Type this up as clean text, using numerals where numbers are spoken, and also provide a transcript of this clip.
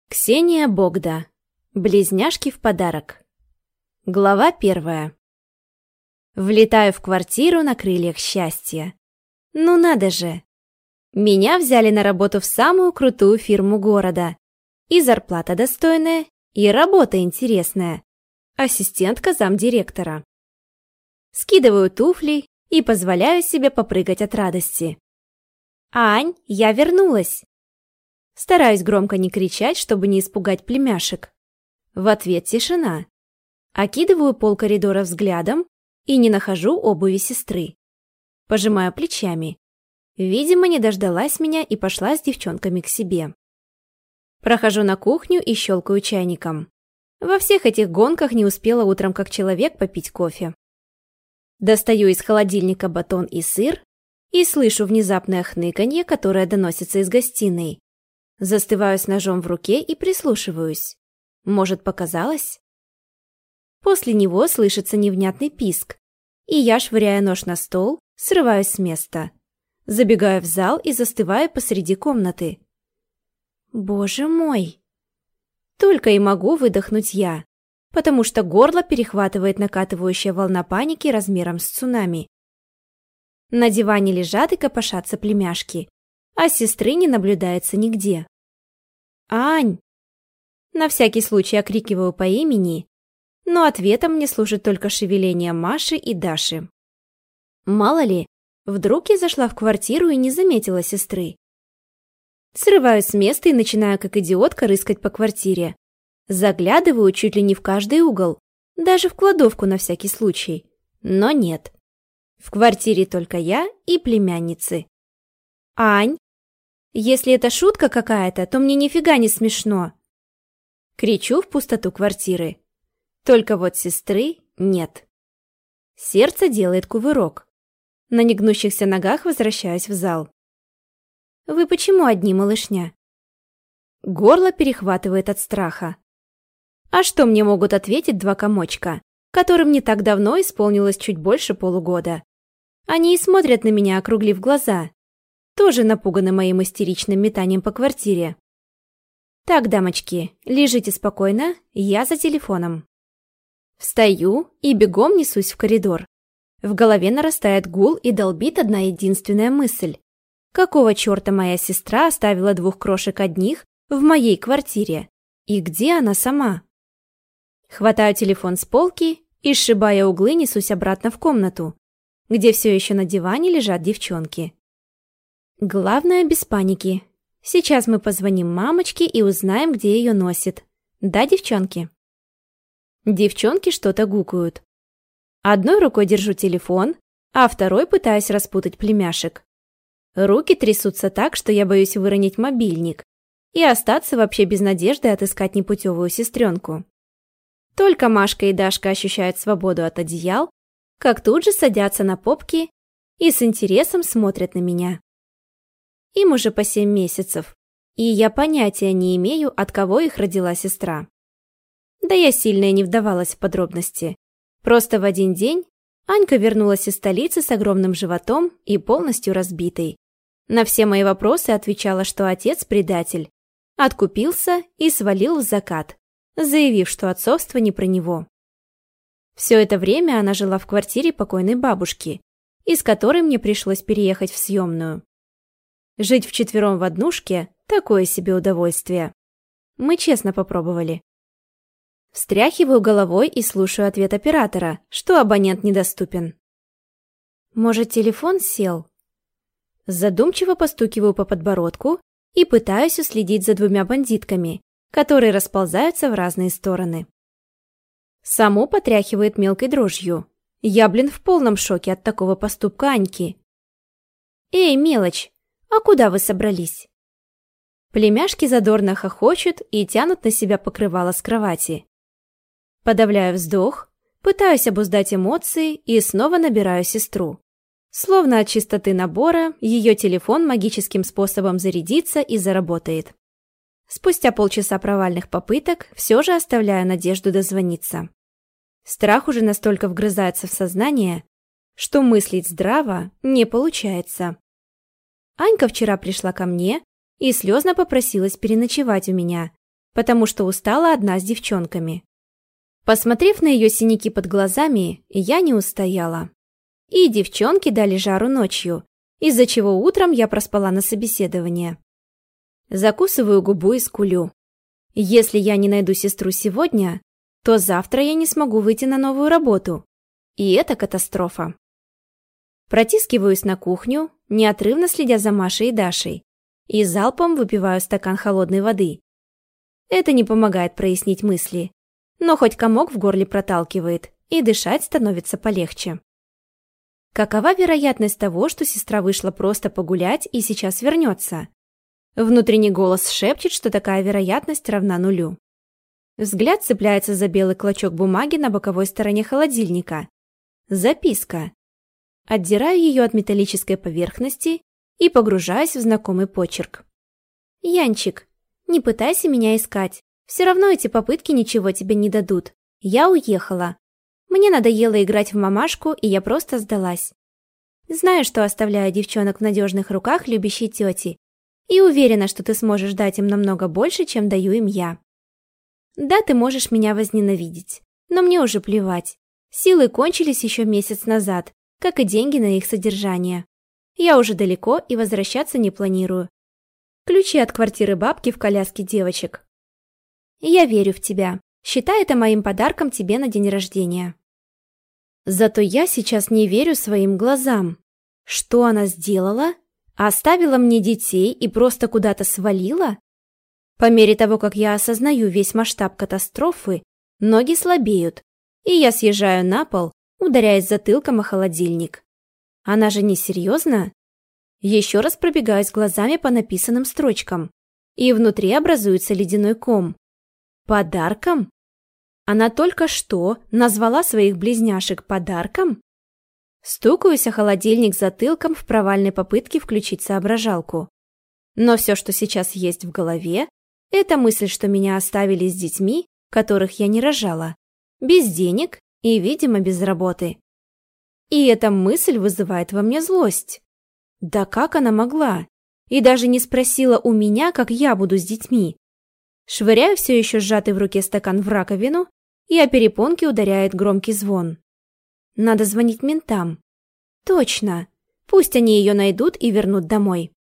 Ксения Богда. Близняшки в подарок. Глава 1. Влетаю в квартиру на крыльях счастья. Ну надо же! Меня взяли на работу в самую крутую фирму города. И зарплата достойная, и работа интересная. Ассистентка замдиректора. Скидываю туфли и позволяю себе попрыгать от радости. «Ань, я вернулась!» Стараюсь громко не кричать, чтобы не испугать племяшек. В ответ тишина. Окидываю пол коридора взглядом и не нахожу обуви сестры. Пожимаю плечами. Видимо, не дождалась меня и пошла с девчонками к себе. Прохожу на кухню и щелкаю чайником. Во всех этих гонках не успела утром как человек попить кофе. Достаю из холодильника батон и сыр и слышу внезапное хныканье, которое доносится из гостиной. Застываю с ножом в руке и прислушиваюсь. Может, показалось? После него слышится невнятный писк, и я, швыряя нож на стол, срываюсь с места. Забегаю в зал и застываю посреди комнаты. Боже мой! Только и могу выдохнуть я, потому что горло перехватывает накатывающая волна паники размером с цунами. На диване лежат и копошатся племяшки, а сестры не наблюдается нигде. «Ань!» На всякий случай окрикиваю по имени, но ответом мне служит только шевеление Маши и Даши. Мало ли, вдруг я зашла в квартиру и не заметила сестры. Срываюсь с места и начинаю как идиотка рыскать по квартире. Заглядываю чуть ли не в каждый угол, даже в кладовку на всякий случай. Но нет. В квартире только я и племянницы. «Ань, если это шутка какая-то, то мне нифига не смешно!» Кричу в пустоту квартиры. Только вот сестры нет. Сердце делает кувырок. На негнущихся ногах возвращаюсь в зал. «Вы почему одни, малышня?» Горло перехватывает от страха. А что мне могут ответить два комочка, которым не так давно исполнилось чуть больше полугода? Они и смотрят на меня, округлив глаза. Тоже напуганы моим истеричным метанием по квартире. «Так, дамочки, лежите спокойно, я за телефоном». Встаю и бегом несусь в коридор. В голове нарастает гул и долбит одна единственная мысль. Какого черта моя сестра оставила двух крошек одних в моей квартире? И где она сама? Хватаю телефон с полки и, сшибая углы, несусь обратно в комнату, где все еще на диване лежат девчонки. Главное, без паники. Сейчас мы позвоним мамочке и узнаем, где ее носит. Да, девчонки? Девчонки что-то гукают. Одной рукой держу телефон, а второй пытаюсь распутать племяшек. Руки трясутся так, что я боюсь выронить мобильник и остаться вообще без надежды отыскать непутевую сестренку. Только Машка и Дашка ощущают свободу от одеял, как тут же садятся на попки и с интересом смотрят на меня. Им уже по 7 месяцев, и я понятия не имею, от кого их родила сестра. Да я сильно и не вдавалась в подробности. Просто в один день Анька вернулась из столицы с огромным животом и полностью разбитой. На все мои вопросы отвечала, что отец предатель, откупился и свалил в закат, заявив, что отцовство не про него. Все это время она жила в квартире покойной бабушки, из которой мне пришлось переехать в съемную. Жить вчетвером в однушке – такое себе удовольствие. Мы честно попробовали. Встряхиваю головой и слушаю ответ оператора, что абонент недоступен. Может, телефон сел? Задумчиво постукиваю по подбородку и пытаюсь уследить за двумя бандитками, которые расползаются в разные стороны. Саму потряхивает мелкой дрожью. Я, в полном шоке от такого поступка Аньки. «Эй, мелочь, а куда вы собрались?» Племяшки задорно хохочут и тянут на себя покрывало с кровати. Подавляю вздох, пытаюсь обуздать эмоции и снова набираю сестру. Словно от чистоты набора, ее телефон магическим способом зарядится и заработает. Спустя полчаса провальных попыток все же оставляю надежду дозвониться. Страх уже настолько вгрызается в сознание, что мыслить здраво не получается. Анька вчера пришла ко мне и слезно попросилась переночевать у меня, потому что устала одна с девчонками. Посмотрев на ее синяки под глазами, я не устояла. И девчонки дали жару ночью, из-за чего утром я проспала на собеседование. Закусываю губу и скулю. Если я не найду сестру сегодня, то завтра я не смогу выйти на новую работу. И это катастрофа. Протискиваюсь на кухню, неотрывно следя за Машей и Дашей, и залпом выпиваю стакан холодной воды. Это не помогает прояснить мысли, но хоть комок в горле проталкивает, и дышать становится полегче. Какова вероятность того, что сестра вышла просто погулять и сейчас вернется? Внутренний голос шепчет, что такая вероятность равна нулю. Взгляд цепляется за белый клочок бумаги на боковой стороне холодильника. Записка. Отдираю ее от металлической поверхности и погружаюсь в знакомый почерк. «Янчик, не пытайся меня искать. Все равно эти попытки ничего тебе не дадут. Я уехала. Мне надоело играть в мамашку, и я просто сдалась. Знаю, что оставляю девчонок в надежных руках любящей тети, и уверена, что ты сможешь дать им намного больше, чем даю им я. Да, ты можешь меня возненавидеть, но мне уже плевать. Силы кончились еще месяц назад, как и деньги на их содержание. Я уже далеко и возвращаться не планирую. Ключи от квартиры бабки в коляске девочек. Я верю в тебя. Считай это моим подарком тебе на день рождения». Зато я сейчас не верю своим глазам. Что она сделала? Оставила мне детей и просто куда-то свалила? По мере того, как я осознаю весь масштаб катастрофы, ноги слабеют, и я съезжаю на пол, ударяясь затылком о холодильник. Она же не серьезно? Еще раз пробегаюсь глазами по написанным строчкам, и внутри образуется ледяной ком. Подарком? Она только что назвала своих близняшек подарком? Стукаюсь о холодильник затылком в провальной попытке включить соображалку. Но все, что сейчас есть в голове, это мысль, что меня оставили с детьми, которых я не рожала, без денег и, видимо, без работы. И эта мысль вызывает во мне злость. Да как она могла? И даже не спросила у меня, как я буду с детьми. Швыряю все еще сжатый в руке стакан в раковину, и о перепонке ударяет громкий звон. Надо звонить ментам. Точно. Пусть они ее найдут и вернут домой.